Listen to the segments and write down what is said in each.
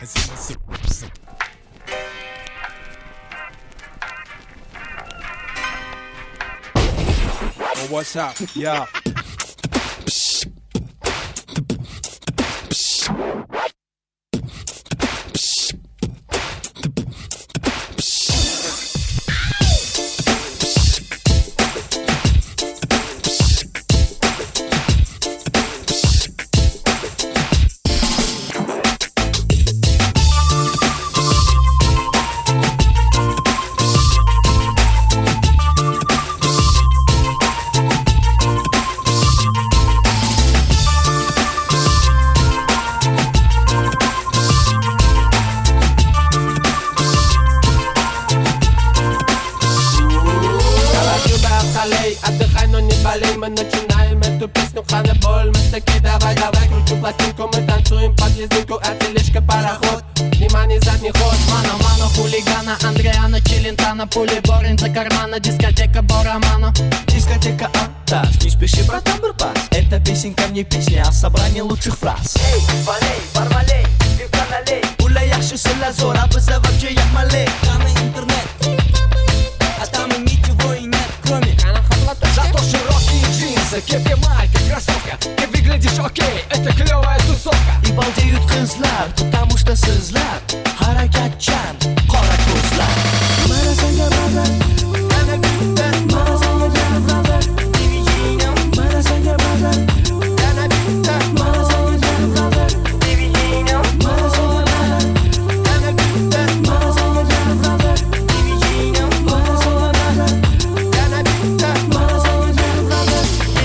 Oh, what's up? Yeah. Отдыхай, но не болей, мы начинаем эту песню Ханеболь. Мы такие, давай, кручу пластинку, мы танцуем под лизинку, это лишка пароход. Внимание, задний ход, мано, хулигана, Андреана, Челентана, пули Борин за кармана, дискотека Боромано. Дискотека Антас, не спеши, братан, барбас. Эта песенка не песня, а собрание лучших фраз. Эй, Валей, Барвалей, пивка налей. Уля яхши лазор, а быза вообще як малей. Там и интернет, а там и ничего и нет, кроме зато широкие джинсы, кепи, майка, кроссовка. Ты выглядишь окей, это клевая тусовка. И балдеют кызлар, потому что сызлар harakatchan, qora ko'zlar. Mana senga brother, mana bitta, mana senga brother, mana senga brother, mana bitta, mana senga brother, mana senga brother, mana bitta, mana senga brother, mana senga brother, mana bitta, mana senga brother.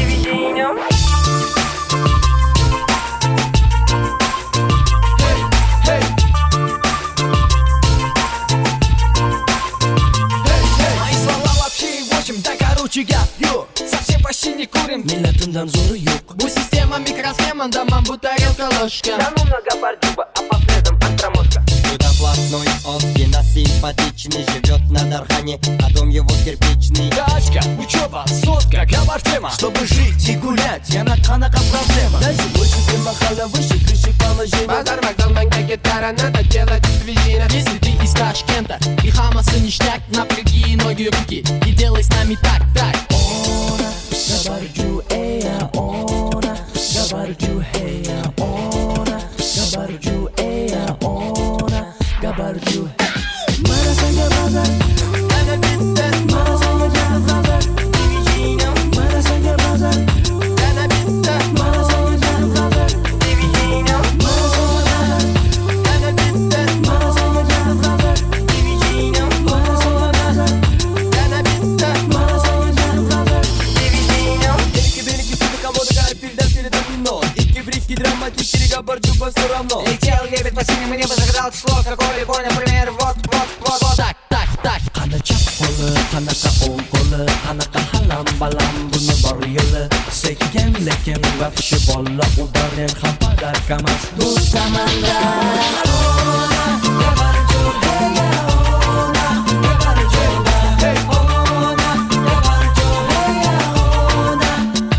Мои слова вообще в общем, да короче я пью. Совсем почти не курим. Милләтеннән зуры юк. Бу система микросхема, дома бутылка ложка. Да ну много бордюба, а по следам антромошка. Чудо-блатной Озгина симпатичный, живет на Дархане, а дом его кирпичный. Тачка, учеба, сотка, габартема. Чтобы жить и гулять, я на канаках проблема. Дальше больше, чем махала, выше крыши положения. Базар, вокзал, манька, гитара, надо делать визина. Если ты из Ташкента и хамаса ништяк, напряги ноги, руки и делай с нами так. Ona, gabarju eya ona, gabarju heya ona, gabarju eya ona, gabarju. Mana senga brother, mana bitta, mana senga brother, mana senga brother, mana bitta, mana senga brother, mana senga brother, mana bitta, mana senga brother, mana senga brother, mana bitta, mana senga brother. Береги себе кого-то, гарпиль, да передо мной. Ики, брики, драматики, габарджу, все равно. Летел лебедь по синему небу, загадал число, какое любой, например, вот. Так. Qana chap qo'li, qanaqa o'ng qo'li, qanaqa halam balam buni bor yo'li. Sekkan lekin vahshi bolla udan ham padarkamas. Do'stamanda ona, gabarju heya ona, gabarju hey ona, gabarju heya ona.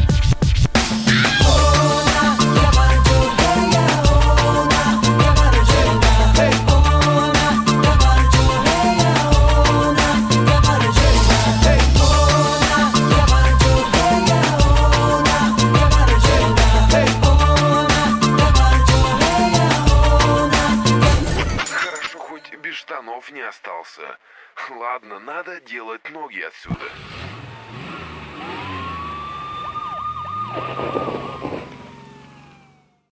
Ona, gabarju heya ona, gabarju hey ona, gabarju heya ona, gabarju hey ona, gabarju heya ona, gabarju hey ona, gabarju heya ona. Хорошо, хоть без штанов не остался. Ладно, надо делать ноги отсюда.